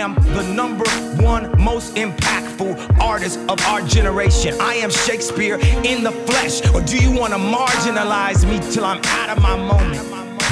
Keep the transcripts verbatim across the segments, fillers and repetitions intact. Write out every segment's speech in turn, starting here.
am the number one most impactful artist of our generation. I am Shakespeare in the flesh. Or do you want to marginalize me till I'm out of my moment?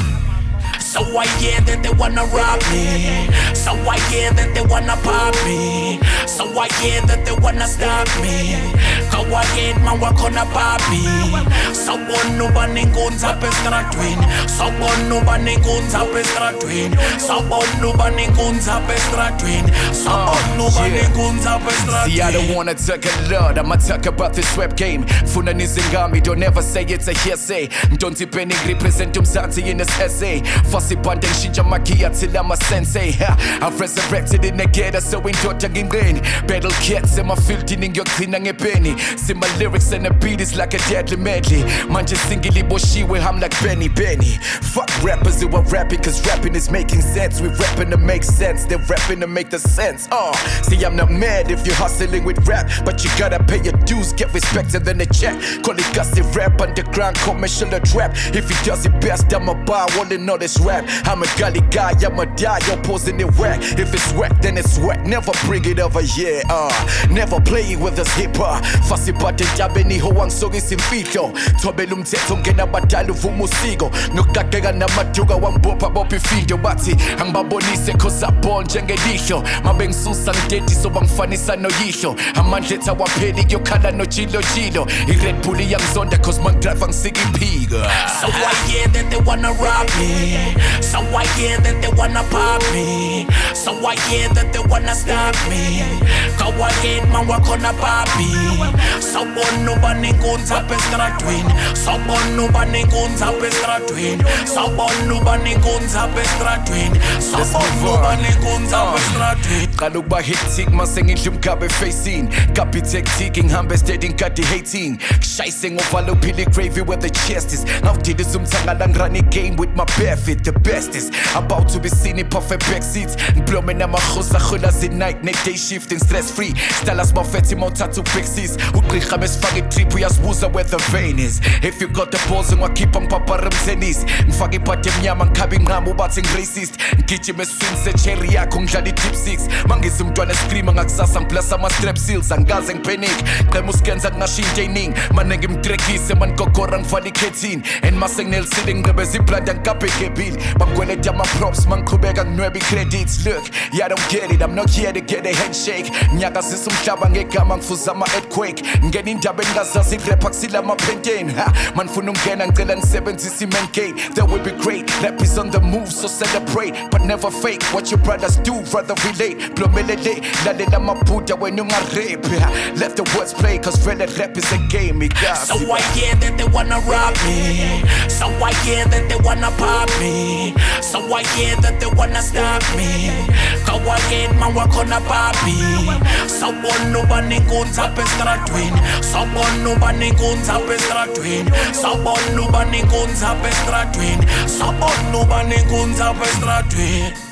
So I hear that they wanna rob me. So I hear that they wanna pop me. So I hear that they wanna stop me. Go ahead, man, work on a papi. So on no banning guns up a stratwin. So on no banning guns up a stratwin. So on no banning guns up a stratwin. So on no banning guns up a stratwin. See, I don't wanna talk a lot, I'ma talk about this rap game. Funa nizingami, don't ever say it's a hearsay. Don't depend represent umzansi in this essay. Fasipande shinja magia till I'm a sensei. I've resurrected in the ghetto, so in dot again. Battle cats and my filthy in your clean and a penny. See my lyrics and the beat is like a deadly medley. Man just singly boshi where I'm like Benny Benny. Fuck rappers who are rapping, cause rapping is making sense. We rapping to make sense, they're rapping to make the sense. Oh, see, I'm not mad if you're hustling with rap, but you gotta pay your dues, get respect and then a check. Call it gussy rap, underground commercial or trap. If he does it best, I'ma buy all in all this rap. I'm a gully guy, I'ma die, you're posing it whack. If it's whack, then it's whack, never bring it over, yeah. Uh, never playing with us hip hop. Fasi bate ntabeni ho wangsogisa imfihlo. Thobela umthetho ngena badala uvuma usiko. Nokudakeka namaduka wambopha bopha ifindo bathi angibabonise cause abon njengelihlo. Mabe ngisusa ngidedi so bangifanisa noyihlo. Amandla ethu awapheli kuyokhala nojilo jilo. I-Red Bull iyangizonda cause mangidrive angisika iphika. So I hear that they wanna rob me. So I hear that they wanna pop me. So I hear that they wanna stop me. Go ahead, man, work on a papi. So on no banning guns up a stratwin. So on no banning guns up a stratwin. So on no banning guns up a stratwin. So on no banning guns up a stratwin. Kaluk ba hectic, masengidla umgabe facing. Kapi tactic, ngihambe steady ngikade hating. Shayiseng ovalo phili gravy where the chest is. Ngawudile umthangala ngirani game with my bare feet, the bestest. About to be seen in perfect backseats. Ngiblome namakhosa khola zi-night, ne-day shifting, stress free. Style as mafethi mawuthatha upixies. Ugqirha besifaka i-drip uyasibuza where the vein is. If you got the balls ngiwakhipha ngipapara emtennis. Ngifaka ipati emnyama ngikhabe inqama ubathi ngiracist. Ngigijima eswini se-cherry yakho ngidlala i-deep six. Mangisa umntwana escreama ngakusasa ngiblasa ama-strap seals. Angikaze ngipanic, qema uskenza kungashintsha iningi. Mane ngimtrekise manigogora ngifana ikhetini. And mase nginelisile ngiqebeza iblanda ngikaphe gebhili. Bangweleta ama-props mangiqhubeka nginweba i-credits. Look, yeah, I don't get it, I'm not here to get a handshake. Nyakazisa umhlaba ngegama ngifuza ama-earthquake. Ngena indaba engazazi i-rap akusila ama-painting. Manifuna ungena ngicela nisebenzisa i-main gate. That would be great, rap is on the move so celebrate. But never fake, what your brothers do, rather relate. Blomelele, lalela amabuda when you rape. Let the words play, cause really rap is a game. So I hear that they wanna rob me. So I hear that they wanna pop me. So I hear that they wanna stop me. Go ahead, man, work on a papi. So on no banning guns up a stratwin. So on no banning guns up a stratwin. So on no banning guns up a stratwin. So on no banning guns up a stratwin.